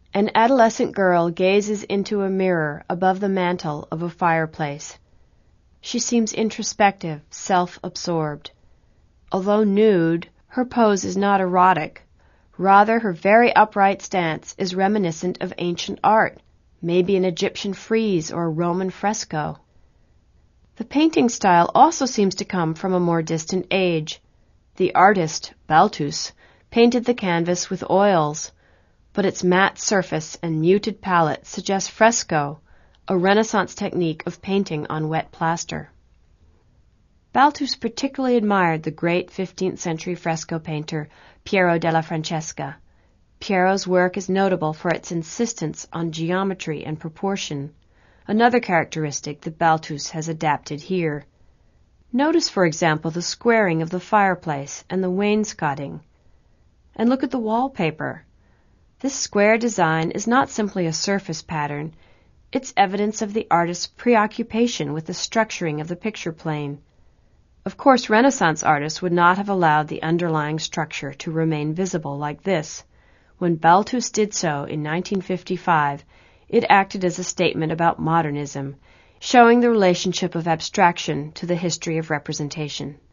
An adolescent girl gazes into a mirror above the mantel of a fireplace. She seems introspective, self-absorbed. Although nude, her pose is not erotic. Rather, her very upright stance is reminiscent of ancient art, maybe an Egyptian frieze or a Roman fresco. The painting style also seems to come from a more distant age. The artist, Balthus, painted the canvas with oils, but its matte surface and muted palette suggest fresco, a Renaissance technique of painting on wet plaster. Balthus particularly admired the great 15th century fresco painter Piero della Francesca. Piero's work is notable for its insistence on geometry and proportion, another characteristic that Balthus has adapted here. Notice, for example, the squaring of the fireplace and the wainscoting. And look at the wallpaper. This square design is not simply a surface pattern, it's evidence of the artist's preoccupation with the structuring of the picture plane. Of course, Renaissance artists would not have allowed the underlying structure to remain visible like this. When Balthus did so in 1955, it acted as a statement about modernism, showing the relationship of abstraction to the history of representation.